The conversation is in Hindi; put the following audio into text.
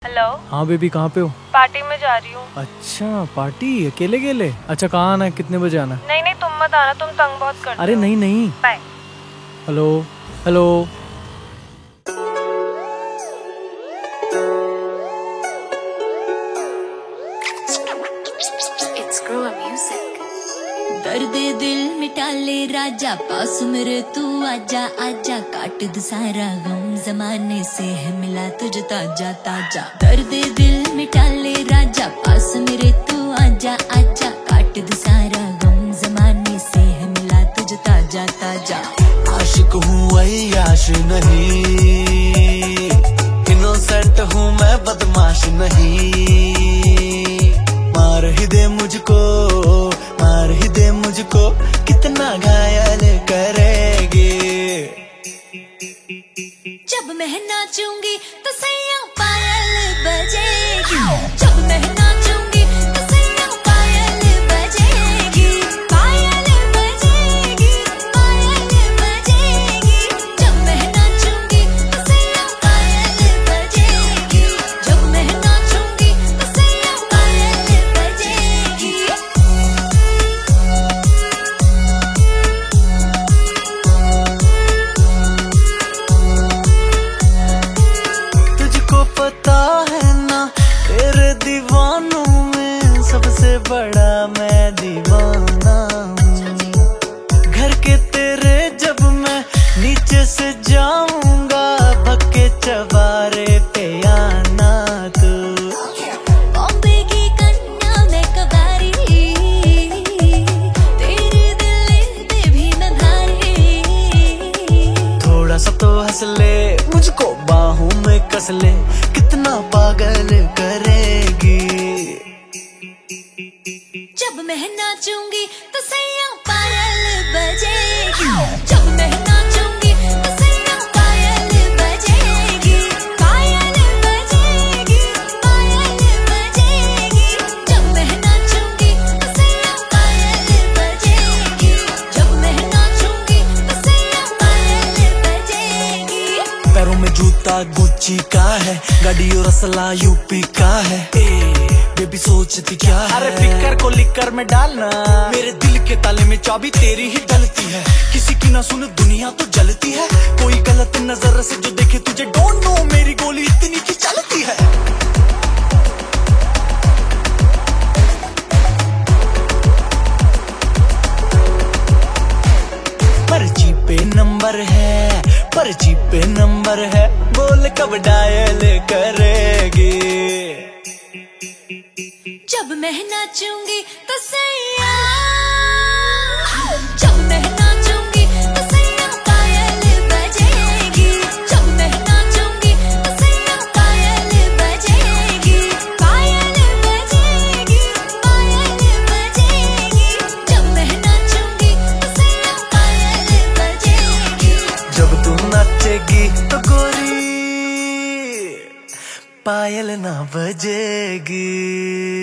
हेलो। हाँ बेबी, कहाँ पे हो? पार्टी में जा रही हूँ। अच्छा पार्टी, अकेले अकेले? अच्छा कहाँ आना है, कितने बजे आना है? नहीं तुम मत आना, तुम तंग बहुत करते हो। अरे नहीं। बाय। Hello hello. दर्द दिल मिटा ले राजा, पास मेरे तू आजा आजा, काट दे सारा गम, जमाने से है मिला तुझे ताजा ताजा। दर्द दिल मिटा ले राजा, पास मेरे तू आजा आजा, काट दे सारा गम, जमाने से है मिला तुझे ताजा ताजा। आशिक हूँ अय्याश नहीं, इनोसेंट हूँ मैं बदमाश नहीं। मार ही दे मुझको, मार ही दे मुझको, कितना घायल करेगी। जब मैं नाचूंगी तो सैया पायल बजेगी, जब मैं नाचूंगी तो सैया पायल बजेगी, पायल बजेगी, पायल बजेगी। जब मैं नाचूंगी तो सैया पायल बजेगी, जब मैं नाचूंगी तो सैया पायल बजेगी। तुझको पता है ना, तेरे दीवानों में सबसे बड़ा मैं दीवाना हूँ। घर के तेरे जब मैं नीचे से जाऊंगा, भक्के चबारे पे आना तू। बॉम्बे की कन्या मैं कबारी, तेरे दिल पे भी मैं भारी। थोड़ा सा तो हंस ले, मुझको बाहों में कस ले, कितना पागल करेगी। जब मैं नाचूंगी तो सैया पायल बजेगी, जब मैं नाचूंगी तो सैया पायल बजेगी, पायल बजेगी, पायल बजेगी। जब मैं नाचूंगी तो सैया पायल बजेगी, जब मैं नाचूंगी तो सैया पायल बजेगी। पैरों में जूता गुच्ची का है, गाड़ी और असला यूपी का है। बेबी सोचती क्या है? अरे फिकर को लिकर में डालना, मेरे दिल के ताले में चाबी तेरी ही डलती है। किसी की ना सुन दुनिया तो जलती है, कोई गलत नजर से जो देखे तुझे, डोंट नो मेरी गोली इतनी की चलती है। पर्ची पे नंबर है, पर्ची पे नंबर है, बोल कब डायल करेगी। जब मैं नाचूंगी तो सैया, जब मैं नाचूंगी तो सैया पायल बजेगी, जब मैं नाचूंगी तो सैया पायल बजेगी, पायल बजेगी, पायल बजेगी। जब मैं नाचूंगी तो सैया पायल बजेगी। जब तू नाचेगी तो गोरी, पायल ना बजेगी।